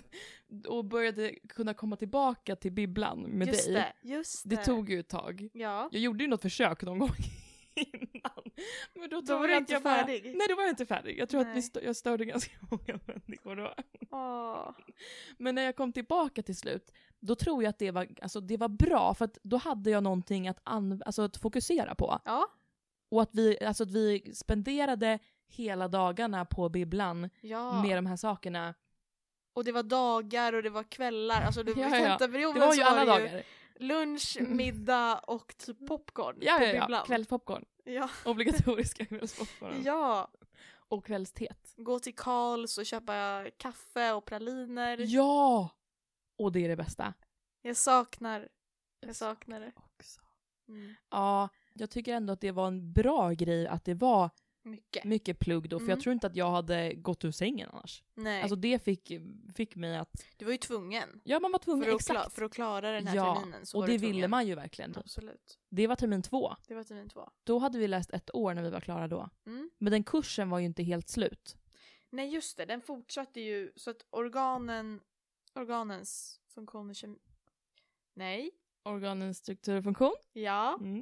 Speaker 1: och började kunna komma tillbaka till bibblan med
Speaker 2: Just
Speaker 1: dig.
Speaker 2: det, just det.
Speaker 1: Det tog ju ett tag.
Speaker 2: Ja,
Speaker 1: Jag gjorde ju något försök någon gång innan. Men då,
Speaker 2: då
Speaker 1: tror
Speaker 2: var
Speaker 1: jag
Speaker 2: du
Speaker 1: att
Speaker 2: inte
Speaker 1: jag bara-
Speaker 2: färdig.
Speaker 1: Nej, då var jag inte färdig. Jag tror att vi
Speaker 2: Nej.
Speaker 1: stö- jag störde ganska många människor då.
Speaker 2: Åh.
Speaker 1: Men när jag kom tillbaka till slut, då tror jag att det var, alltså, det var bra. För att då hade jag någonting att, an- alltså, att fokusera på.
Speaker 2: Ja,
Speaker 1: Och att vi, alltså, att vi spenderade hela dagarna på bibblan
Speaker 2: ja.
Speaker 1: med de här sakerna.
Speaker 2: Och det var dagar och det var kvällar. Alltså det,
Speaker 1: Ja,
Speaker 2: ja,
Speaker 1: ja, ja.
Speaker 2: tentaperioden
Speaker 1: Det var
Speaker 2: så
Speaker 1: ju alla
Speaker 2: det ju
Speaker 1: dagar.
Speaker 2: lunch, middag och typ popcorn
Speaker 1: Ja,
Speaker 2: på
Speaker 1: ja, ja.
Speaker 2: bibblan.
Speaker 1: Kvällspopcorn.
Speaker 2: Ja.
Speaker 1: Obligatoriska kvällspopcorn.
Speaker 2: ja,
Speaker 1: Och kvällsteet.
Speaker 2: gå till Karls och köpa kaffe och praliner.
Speaker 1: Ja! Och det är det bästa.
Speaker 2: Jag saknar, jag saknar det.
Speaker 1: Också.
Speaker 2: Mm.
Speaker 1: Ja, jag tycker ändå att det var en bra grej att det var
Speaker 2: Mycket.
Speaker 1: mycket plugg då. För
Speaker 2: Mm.
Speaker 1: jag tror inte att jag hade gått ur sängen annars.
Speaker 2: Nej,
Speaker 1: Alltså det fick, fick mig att...
Speaker 2: du var ju tvungen.
Speaker 1: Ja, man var tvungen.
Speaker 2: För att,
Speaker 1: Exakt.
Speaker 2: kla- för att klara den här
Speaker 1: Ja,
Speaker 2: terminen så
Speaker 1: och
Speaker 2: var
Speaker 1: det
Speaker 2: du
Speaker 1: ville
Speaker 2: tvungen.
Speaker 1: man ju verkligen. Typ.
Speaker 2: Absolut.
Speaker 1: Det var termin två.
Speaker 2: Det var termin två.
Speaker 1: Då hade vi läst ett år när vi var klara då.
Speaker 2: Mm.
Speaker 1: Men den kursen var ju inte helt slut.
Speaker 2: Nej just det, den fortsatte ju så att organen, organens funktioner kem- Nej.
Speaker 1: Organens struktur och funktion.
Speaker 2: Ja.
Speaker 1: Mm.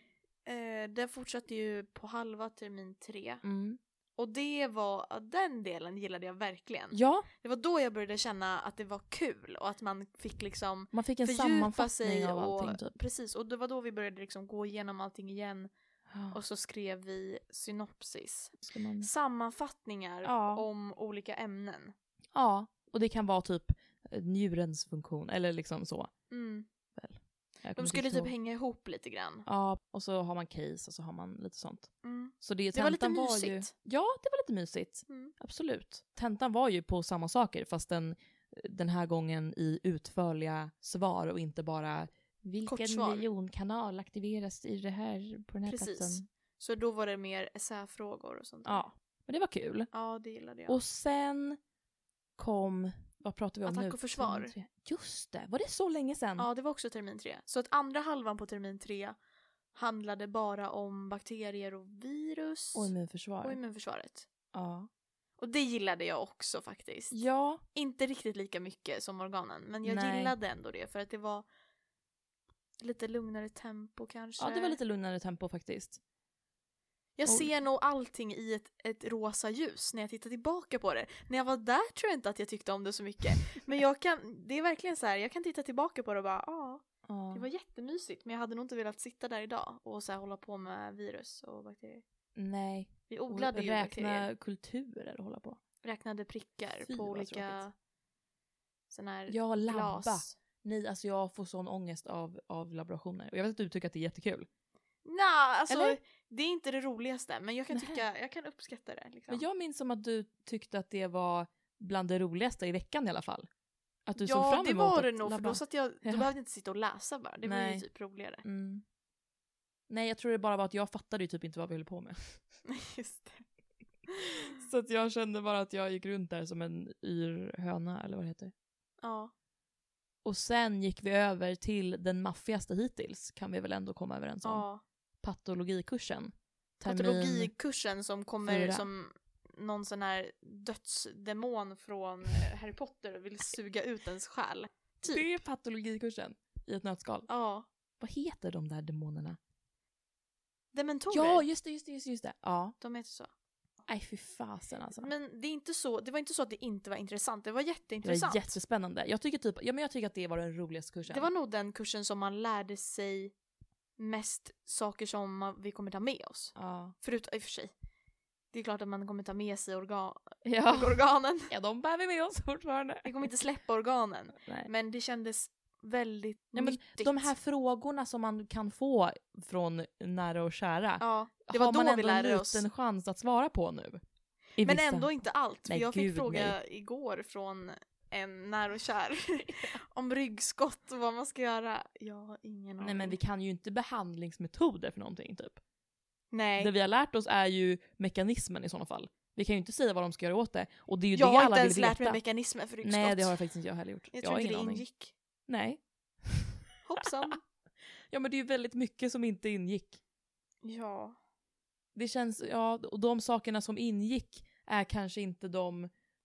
Speaker 2: Eh, den fortsatte ju på halva termin tre.
Speaker 1: Mm.
Speaker 2: Och det var, den delen gillade jag verkligen.
Speaker 1: Ja,
Speaker 2: Det var då jag började känna att det var kul och att man fick liksom
Speaker 1: man fick en
Speaker 2: fördjupa
Speaker 1: sammanfattning
Speaker 2: sig
Speaker 1: av allting
Speaker 2: och,
Speaker 1: typ.
Speaker 2: precis, och det var då vi började liksom gå igenom allting igen
Speaker 1: Ja,
Speaker 2: och så skrev vi synopsis.
Speaker 1: ska man...
Speaker 2: Sammanfattningar
Speaker 1: Ja.
Speaker 2: om olika ämnen.
Speaker 1: ja, och det kan vara typ eh, njurens funktion eller liksom så.
Speaker 2: Mm.
Speaker 1: Jag
Speaker 2: De
Speaker 1: kommer
Speaker 2: skulle
Speaker 1: inte
Speaker 2: typ
Speaker 1: ihåg.
Speaker 2: hänga ihop lite grann.
Speaker 1: Ja, och så har man case och så har man lite sånt.
Speaker 2: Mm.
Speaker 1: Så det,
Speaker 2: Det var lite
Speaker 1: tentan var ju...
Speaker 2: mysigt.
Speaker 1: Ja, det var lite mysigt.
Speaker 2: Mm.
Speaker 1: Absolut. Tentan var ju på samma saker fast den, den här gången i utförliga svar och inte bara vilken
Speaker 2: Kortsvar.
Speaker 1: miljonkanal aktiveras i det här på den här
Speaker 2: Precis.
Speaker 1: platsen.
Speaker 2: Så då var det mer essäfrågor och sånt. där.
Speaker 1: Ja, men det var kul.
Speaker 2: Ja, det gillade jag.
Speaker 1: Och sen kom, vad pratar vi om
Speaker 2: Attack
Speaker 1: nu?
Speaker 2: och försvar.
Speaker 1: Termin tre. Just det, var det så länge sedan?
Speaker 2: Ja, det var också termin tre. Så att andra halvan på termin tre handlade bara om bakterier och virus
Speaker 1: Och immunförsvar.
Speaker 2: och immunförsvaret.
Speaker 1: Ja.
Speaker 2: Och det gillade jag också faktiskt.
Speaker 1: Ja,
Speaker 2: Inte riktigt lika mycket som organen, men jag
Speaker 1: Nej.
Speaker 2: gillade ändå det för att det var lite lugnare tempo kanske.
Speaker 1: ja, det var lite lugnare tempo faktiskt.
Speaker 2: Jag
Speaker 1: och-
Speaker 2: ser nog allting i ett, ett rosa ljus när jag tittar tillbaka på det. När jag var där tror jag inte att jag tyckte om det så mycket. Men jag kan, det är verkligen så här, jag kan titta tillbaka på det och bara, ja,
Speaker 1: Ja.
Speaker 2: det var jättemysigt. Men jag hade nog inte velat sitta där idag och så här hålla på med virus och bakterier.
Speaker 1: Nej.
Speaker 2: Vi
Speaker 1: Och
Speaker 2: odlade ju bakterier.
Speaker 1: räkna kulturer och hålla på.
Speaker 2: Räknade prickar
Speaker 1: Fy,
Speaker 2: på
Speaker 1: vad
Speaker 2: olika
Speaker 1: tråkigt.
Speaker 2: sån här
Speaker 1: Ja, labba.
Speaker 2: glas.
Speaker 1: Nej, alltså jag får sån ångest av, av laborationer. Och jag vet att du tycker att det är jättekul.
Speaker 2: Nej, alltså
Speaker 1: Eller?
Speaker 2: det är inte det roligaste, men jag kan
Speaker 1: Nähä.
Speaker 2: tycka, jag kan uppskatta det. Liksom.
Speaker 1: Men jag minns som att du tyckte att det var bland det roligaste i veckan i alla fall. Att du såg
Speaker 2: Ja,
Speaker 1: fram
Speaker 2: det
Speaker 1: emot
Speaker 2: var det
Speaker 1: att
Speaker 2: nog, för
Speaker 1: labba.
Speaker 2: då satt jag, då
Speaker 1: Ja.
Speaker 2: behövde jag inte sitta och läsa bara. Det var ju
Speaker 1: Nej.
Speaker 2: typ roligare.
Speaker 1: Mm. Nej, jag tror det bara var att jag fattade ju typ inte vad vi höll på med.
Speaker 2: Just det.
Speaker 1: Så att jag kände bara att jag gick runt där som en yr höna, eller vad det heter.
Speaker 2: Ja.
Speaker 1: Och sen gick vi över till den maffigaste hittills, kan vi väl ändå komma överens om.
Speaker 2: ja.
Speaker 1: Patologikursen. Termin...
Speaker 2: Patologikursen som kommer
Speaker 1: fyra.
Speaker 2: som någon sån här dödsdemon från eh, Harry Potter och vill suga ut ens själ. Typ.
Speaker 1: Det är patologikursen i ett nötskal.
Speaker 2: Ja.
Speaker 1: Vad heter de där demonerna?
Speaker 2: Dementorer.
Speaker 1: Ja, just det, just det, just det, just det. Ja.
Speaker 2: De heter så.
Speaker 1: Nej, fy fasen alltså.
Speaker 2: Men det är inte så, det var inte så att det inte var intressant. Det var
Speaker 1: Det var
Speaker 2: jätteintressant.
Speaker 1: jättespännande. Jag tycker typ, ja men jag tycker att det var den roligaste kursen.
Speaker 2: Det var nog den kursen som man lärde sig mest saker som man, vi kommer ta med oss.
Speaker 1: Ja.
Speaker 2: Förut, i och för sig. Det är klart att man kommer ta med sig organ,
Speaker 1: Ja.
Speaker 2: organen.
Speaker 1: Ja, de bär vi med oss fortfarande.
Speaker 2: Vi kommer inte släppa organen.
Speaker 1: Nej.
Speaker 2: Men det kändes väldigt
Speaker 1: Ja, men
Speaker 2: nyttigt.
Speaker 1: de här frågorna som man kan få från nära och kära.
Speaker 2: Ja, det var
Speaker 1: har man
Speaker 2: då
Speaker 1: ändå
Speaker 2: vi lärde
Speaker 1: en
Speaker 2: oss.
Speaker 1: liten chans att svara på nu. I
Speaker 2: Men
Speaker 1: vissa-
Speaker 2: ändå inte allt. För
Speaker 1: Nej,
Speaker 2: jag fick
Speaker 1: gud,
Speaker 2: fråga igår från en nära och kär om ryggskott och vad man ska göra. Jag har ingen aning.
Speaker 1: Nej, men vi kan ju inte behandlingsmetoder för någonting typ.
Speaker 2: Nej.
Speaker 1: Det vi har lärt oss är ju mekanismen i sådana fall. Vi kan ju inte säga vad de ska göra åt det. Och det är ju
Speaker 2: jag
Speaker 1: det
Speaker 2: har
Speaker 1: alla
Speaker 2: inte ens
Speaker 1: vill
Speaker 2: lärt
Speaker 1: veta.
Speaker 2: mig mekanismen för ryggskott.
Speaker 1: Nej, det har jag faktiskt inte jag heller gjort.
Speaker 2: Jag
Speaker 1: Jag
Speaker 2: tror
Speaker 1: har
Speaker 2: inte
Speaker 1: ingen
Speaker 2: det
Speaker 1: aning.
Speaker 2: ingick.
Speaker 1: Nej.
Speaker 2: Hoppsan.
Speaker 1: Ja, men det är ju väldigt mycket som inte ingick.
Speaker 2: Ja.
Speaker 1: Det känns, ja, och de sakerna som ingick är kanske inte de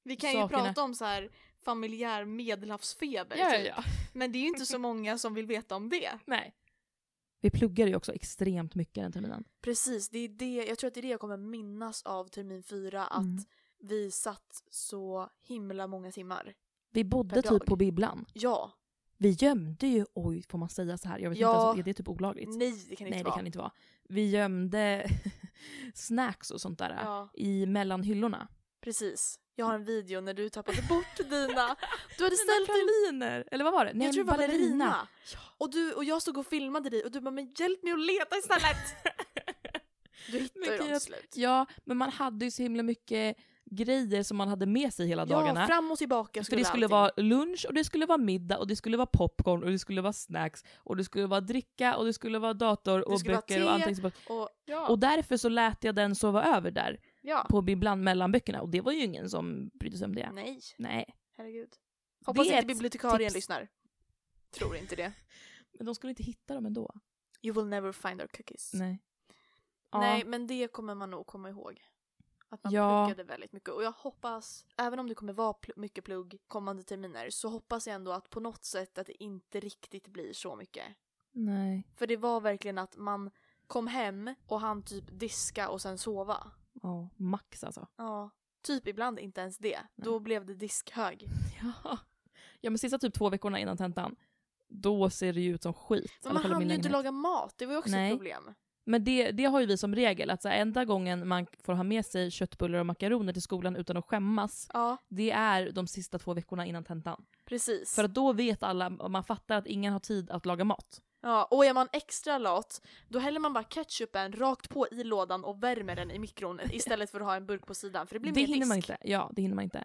Speaker 2: Vi kan ju
Speaker 1: sakerna...
Speaker 2: prata om så här familjär medelhavsfeber
Speaker 1: Ja,
Speaker 2: typ.
Speaker 1: ja.
Speaker 2: Men det är ju inte så många som vill veta om det.
Speaker 1: Nej. Vi pluggar ju också extremt mycket den terminen.
Speaker 2: Precis, det är det, jag tror att det är det jag kommer minnas av termin fyra. Att
Speaker 1: Mm.
Speaker 2: vi satt så himla många timmar.
Speaker 1: Vi bodde typ på bibblan.
Speaker 2: Ja.
Speaker 1: Vi gömde ju, oj får man säga så här? Jag vet
Speaker 2: Ja.
Speaker 1: inte, alltså, är det typ olagligt?
Speaker 2: Nej, det kan det
Speaker 1: Nej,
Speaker 2: inte
Speaker 1: det
Speaker 2: vara.
Speaker 1: kan det inte vara. Vi gömde snacks och sånt där
Speaker 2: Ja.
Speaker 1: i mellan hyllorna.
Speaker 2: Precis. Jag har en video när du tappade bort dina. Du hade
Speaker 1: Dina
Speaker 2: ställt en...
Speaker 1: praliner! Eller vad var det? Nej,
Speaker 2: Jag tror det var ballerina.
Speaker 1: ballerina. Ja.
Speaker 2: Och, du, och jag stod och filmade dig och du bara, men hjälp mig att leta istället! Du hittade ju dem till slut.
Speaker 1: Ja, men man hade ju så himla mycket grejer som man hade med sig hela dagarna.
Speaker 2: Ja, fram och tillbaka
Speaker 1: För
Speaker 2: skulle
Speaker 1: det skulle
Speaker 2: allting.
Speaker 1: vara lunch och det skulle vara middag och det skulle vara popcorn och det skulle vara snacks och det skulle vara dricka och det skulle vara dator och
Speaker 2: skulle vara
Speaker 1: böcker och
Speaker 2: te
Speaker 1: anteckningsböcker.
Speaker 2: Och, ja.
Speaker 1: Och därför så lät jag den sova över där
Speaker 2: ja.
Speaker 1: på bibblan mellan böckerna och det var ju ingen som brydde sig om det.
Speaker 2: Nej,
Speaker 1: Nej.
Speaker 2: herregud. Hoppas
Speaker 1: Det är
Speaker 2: inte
Speaker 1: ett
Speaker 2: bibliotekarien
Speaker 1: tips.
Speaker 2: lyssnar. Tror inte det.
Speaker 1: Men de skulle inte hitta dem ändå.
Speaker 2: You will never find our cookies.
Speaker 1: Nej. Ja.
Speaker 2: Nej, men det kommer man nog komma ihåg. Att man
Speaker 1: Ja.
Speaker 2: pluggade väldigt mycket. Och jag hoppas, även om det kommer vara pl- mycket plugg kommande terminer, så hoppas jag ändå att på något sätt att det inte riktigt blir så mycket.
Speaker 1: Nej.
Speaker 2: För det var verkligen att man kom hem och han typ diska och sen sova.
Speaker 1: Ja, max alltså.
Speaker 2: Ja, typ ibland inte ens det.
Speaker 1: Nej.
Speaker 2: Då blev det diskhög.
Speaker 1: Ja. Ja, men sista typ två veckorna innan tentan, då ser det ju ut som skit. I
Speaker 2: Men
Speaker 1: alla
Speaker 2: man
Speaker 1: fall i
Speaker 2: hann
Speaker 1: min
Speaker 2: ju inte
Speaker 1: lägenhet.
Speaker 2: laga mat, det var ju också
Speaker 1: Nej.
Speaker 2: ett problem.
Speaker 1: Men det, det har ju vi som regel, att så här, enda gången man får ha med sig köttbullar och makaroner till skolan utan att skämmas,
Speaker 2: Ja,
Speaker 1: det är de sista två veckorna innan tentan.
Speaker 2: precis.
Speaker 1: För att då vet alla, och man fattar att ingen har tid att laga mat.
Speaker 2: Ja, och är man extra lat, då häller man bara ketchupen rakt på i lådan och värmer den i mikron istället för att ha en burk på sidan, för det blir
Speaker 1: Det
Speaker 2: mer
Speaker 1: hinner
Speaker 2: disk.
Speaker 1: man inte. Ja, det hinner man inte.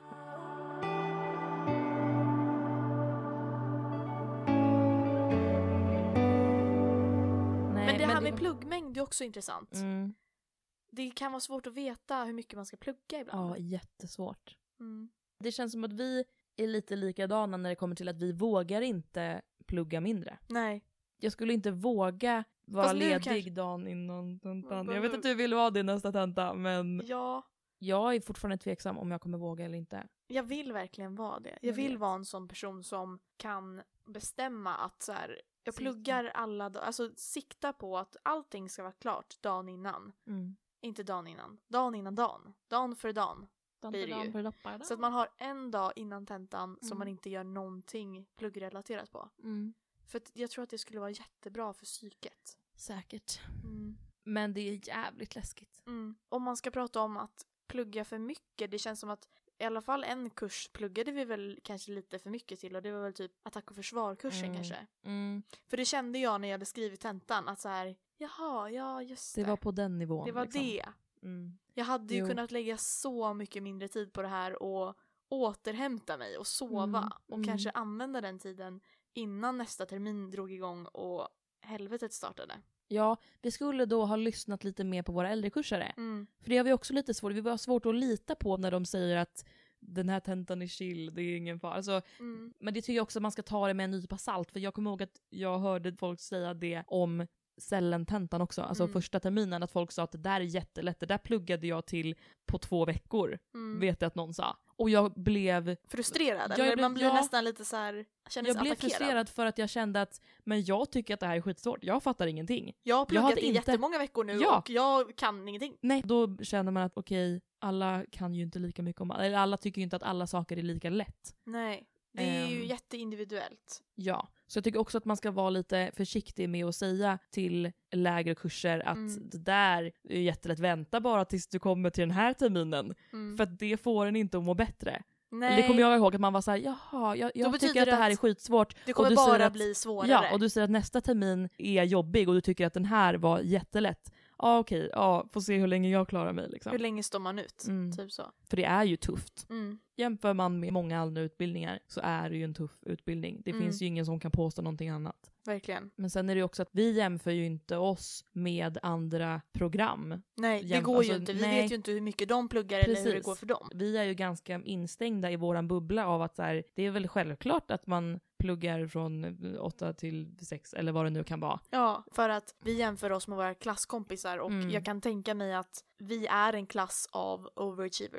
Speaker 1: Nej,
Speaker 2: Men det här
Speaker 1: det-
Speaker 2: med pluggmängd är också intressant.
Speaker 1: Mm,
Speaker 2: Det kan vara svårt att veta hur mycket man ska plugga ibland.
Speaker 1: ja, jättesvårt.
Speaker 2: Mm.
Speaker 1: Det känns som att vi är lite likadana när det kommer till att vi vågar inte plugga mindre.
Speaker 2: Nej.
Speaker 1: Jag skulle inte våga vara
Speaker 2: Fast nu
Speaker 1: ledig
Speaker 2: kanske-
Speaker 1: dagen innan tentan.
Speaker 2: Men
Speaker 1: Jag vet
Speaker 2: nu-
Speaker 1: att du vill vara din nästa tenta, men
Speaker 2: Ja,
Speaker 1: jag är fortfarande tveksam om jag kommer våga eller inte.
Speaker 2: jag vill verkligen vara det. Jag
Speaker 1: Jag
Speaker 2: vill
Speaker 1: vet.
Speaker 2: vara en sån person som kan bestämma att så här, jag
Speaker 1: Sikta.
Speaker 2: pluggar alla dagar, alltså sikta på att allting ska vara klart dagen innan.
Speaker 1: Mm.
Speaker 2: Inte dagen innan. Dagen innan dagen. Dagen för dagen. Blir det ju. Så att man har en dag innan tentan
Speaker 1: Mm.
Speaker 2: som man inte gör någonting pluggrelaterat på.
Speaker 1: Mm.
Speaker 2: För att jag tror att det skulle vara jättebra för psyket.
Speaker 1: Säkert.
Speaker 2: Mm.
Speaker 1: Men det är jävligt läskigt.
Speaker 2: Mm. Om man ska prata om att plugga för mycket, det känns som att i alla fall en kurs pluggade vi väl kanske lite för mycket till, och det var väl typ attack- och försvarkursen
Speaker 1: Mm.
Speaker 2: kanske.
Speaker 1: Mm.
Speaker 2: För det kände jag när jag hade skrivit tentan att så här, jaha, ja just det.
Speaker 1: Det var på den nivån.
Speaker 2: det var
Speaker 1: liksom.
Speaker 2: det.
Speaker 1: Mm.
Speaker 2: Jag hade ju
Speaker 1: Jo.
Speaker 2: kunnat lägga så mycket mindre tid på det här och återhämta mig och sova
Speaker 1: Mm,
Speaker 2: och
Speaker 1: mm.
Speaker 2: kanske använda den tiden innan nästa termin drog igång och helvetet startade.
Speaker 1: Ja, vi skulle då ha lyssnat lite mer på våra äldrekursare.
Speaker 2: Mm.
Speaker 1: För det har vi också lite svårt. Vi har svårt att lita på när de säger att den här tentan är chill, det är ingen fara. Alltså,
Speaker 2: Mm.
Speaker 1: men det tycker jag också att man ska ta det med en nypa salt. För jag kommer ihåg att jag hörde folk säga det om cellententan också. Alltså
Speaker 2: Mm.
Speaker 1: första terminen, att folk sa att det där är jättelätt. Det där pluggade jag till på två veckor.
Speaker 2: Mm.
Speaker 1: Vet jag att någon sa. Och jag blev...
Speaker 2: Frustrerad?
Speaker 1: Jag
Speaker 2: Eller
Speaker 1: blev-
Speaker 2: man blir
Speaker 1: ja.
Speaker 2: nästan lite så här, känner
Speaker 1: Jag
Speaker 2: sig
Speaker 1: blev
Speaker 2: attackerad.
Speaker 1: frustrerad för att jag kände att men jag tycker att det här är skitsvårt. Jag fattar ingenting.
Speaker 2: Jag har pluggat
Speaker 1: hade
Speaker 2: i
Speaker 1: inte-
Speaker 2: jättemånga veckor nu
Speaker 1: Ja.
Speaker 2: och jag kan ingenting.
Speaker 1: Nej, då känner man att okej, alla kan ju inte lika mycket om... Eller alla tycker ju inte att alla saker är lika lätt.
Speaker 2: Nej, det är ju
Speaker 1: Ehm.
Speaker 2: jätteindividuellt.
Speaker 1: Ja, så jag tycker också att man ska vara lite försiktig med att säga till lägre kurser att
Speaker 2: Mm.
Speaker 1: det där är jättelätt, vänta bara tills du kommer till den här terminen.
Speaker 2: Mm.
Speaker 1: För att det får en inte att må bättre.
Speaker 2: Nej,
Speaker 1: Det kommer jag ihåg att man var så här: jaha, jag, jag
Speaker 2: betyder
Speaker 1: tycker att det här
Speaker 2: det
Speaker 1: är
Speaker 2: att
Speaker 1: skitsvårt.
Speaker 2: det kommer
Speaker 1: och du säger
Speaker 2: bara
Speaker 1: att-
Speaker 2: bli svårare.
Speaker 1: Ja, och du säger att nästa termin är jobbig och du tycker att den här var jättelätt. Ja, okej, ja, får se hur länge jag klarar mig liksom.
Speaker 2: Hur länge står man ut?
Speaker 1: Mm.
Speaker 2: Typ så.
Speaker 1: För det är ju tufft.
Speaker 2: Mm.
Speaker 1: Jämför man med många andra utbildningar så är det ju en tuff utbildning. Det
Speaker 2: Mm.
Speaker 1: finns ju ingen som kan påstå någonting annat.
Speaker 2: Verkligen.
Speaker 1: Men sen är det ju också att vi jämför ju inte oss med andra program.
Speaker 2: Nej, det
Speaker 1: Jäm-
Speaker 2: går ju
Speaker 1: alltså,
Speaker 2: inte. Vi
Speaker 1: nej.
Speaker 2: vet ju inte hur mycket de pluggar eller hur det
Speaker 1: Precis.
Speaker 2: går för dem.
Speaker 1: Vi är ju ganska instängda i våran bubbla av att så här, det är väl självklart att man pluggar från åtta till sex eller vad det nu kan vara.
Speaker 2: Ja, för att vi jämför oss med våra klasskompisar och
Speaker 1: Mm.
Speaker 2: jag kan tänka mig att vi är en klass av overachievers.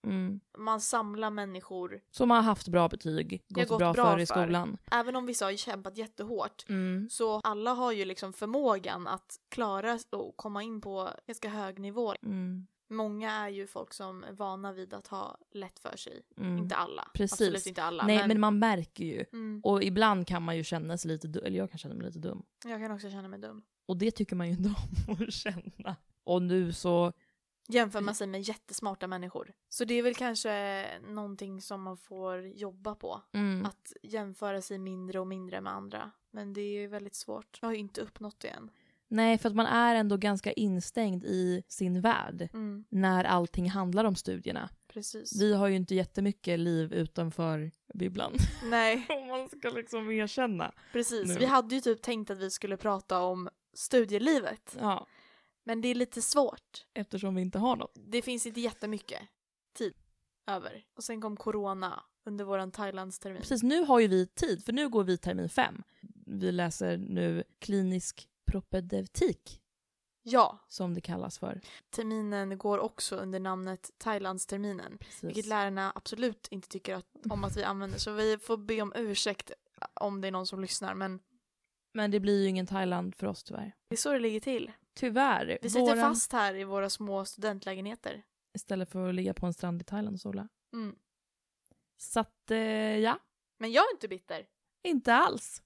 Speaker 1: Mm.
Speaker 2: Man samlar människor.
Speaker 1: Som har haft bra betyg, gått,
Speaker 2: gått
Speaker 1: bra,
Speaker 2: bra
Speaker 1: för i
Speaker 2: för.
Speaker 1: skolan.
Speaker 2: Även om vissa har kämpat jättehårt.
Speaker 1: Mm.
Speaker 2: Så alla har ju liksom förmågan att klara och komma in på ganska hög nivå.
Speaker 1: Mm.
Speaker 2: Många är ju folk som är vana vid att ha lätt för sig.
Speaker 1: Mm.
Speaker 2: Inte alla.
Speaker 1: Precis.
Speaker 2: Absolut inte alla.
Speaker 1: Nej,
Speaker 2: men,
Speaker 1: men man märker ju.
Speaker 2: mm,
Speaker 1: Och ibland kan man ju känna sig lite dum. Eller jag kan känna mig lite dum.
Speaker 2: jag kan också känna mig dum.
Speaker 1: Och det tycker man ju inte om att känna. Och nu så...
Speaker 2: Jämför man sig med jättesmarta människor. Så det är väl kanske någonting som man får jobba på.
Speaker 1: Mm.
Speaker 2: Att jämföra sig mindre och mindre med andra. Men det är ju väldigt svårt. Jag har ju inte uppnått det än.
Speaker 1: Nej, för att man är ändå ganska instängd i sin värld.
Speaker 2: Mm,
Speaker 1: När allting handlar om studierna.
Speaker 2: precis.
Speaker 1: Vi har ju inte jättemycket liv utanför bibblan.
Speaker 2: Nej,
Speaker 1: Om man ska liksom erkänna.
Speaker 2: precis.
Speaker 1: Nu.
Speaker 2: Vi hade ju typ tänkt att vi skulle prata om studielivet.
Speaker 1: Ja,
Speaker 2: Men det är lite svårt.
Speaker 1: eftersom vi inte har något.
Speaker 2: Det finns inte jättemycket tid över. Och sen kom corona under våran Thailandstermin.
Speaker 1: Precis, nu har ju vi tid. För nu går vi termin fem. Vi läser nu klinisk propedeutik.
Speaker 2: Ja,
Speaker 1: Som det kallas för.
Speaker 2: terminen går också under namnet Thailandsterminen.
Speaker 1: Precis.
Speaker 2: Vilket lärarna absolut inte tycker att, om att vi använder. Så vi får be om ursäkt om det är någon som lyssnar. Men
Speaker 1: Men det blir ju ingen Thailand för oss tyvärr.
Speaker 2: det är så det ligger till.
Speaker 1: Tyvärr.
Speaker 2: Vi sitter
Speaker 1: Våran-
Speaker 2: fast här i våra små studentlägenheter.
Speaker 1: Istället för att ligga på en strand i Thailand och sola.
Speaker 2: Mm.
Speaker 1: Så att, eh, ja.
Speaker 2: Men jag är inte bitter.
Speaker 1: Inte alls.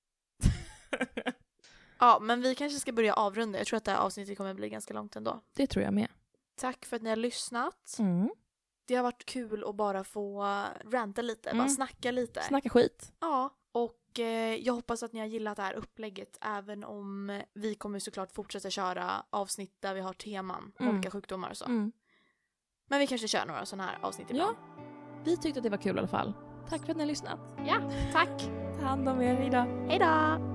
Speaker 2: Ja, men vi kanske ska börja avrunda. Jag tror att det här avsnittet kommer bli ganska långt ändå.
Speaker 1: Det tror jag med.
Speaker 2: Tack för att ni har lyssnat.
Speaker 1: Mm.
Speaker 2: Det har varit kul att bara få ranta lite,
Speaker 1: Mm.
Speaker 2: bara snacka lite.
Speaker 1: Snacka skit.
Speaker 2: Ja, och eh, jag hoppas att ni har gillat det här upplägget, även om vi kommer såklart fortsätta köra avsnitt där vi har teman om
Speaker 1: Mm.
Speaker 2: olika sjukdomar och så.
Speaker 1: Mm.
Speaker 2: Men vi kanske kör några sådana här avsnitt ibland.
Speaker 1: Vi tyckte att det var kul i alla fall. Tack för att ni har lyssnat.
Speaker 2: Ja, tack.
Speaker 1: Ta hand om er. Hejdå.
Speaker 2: Hej då!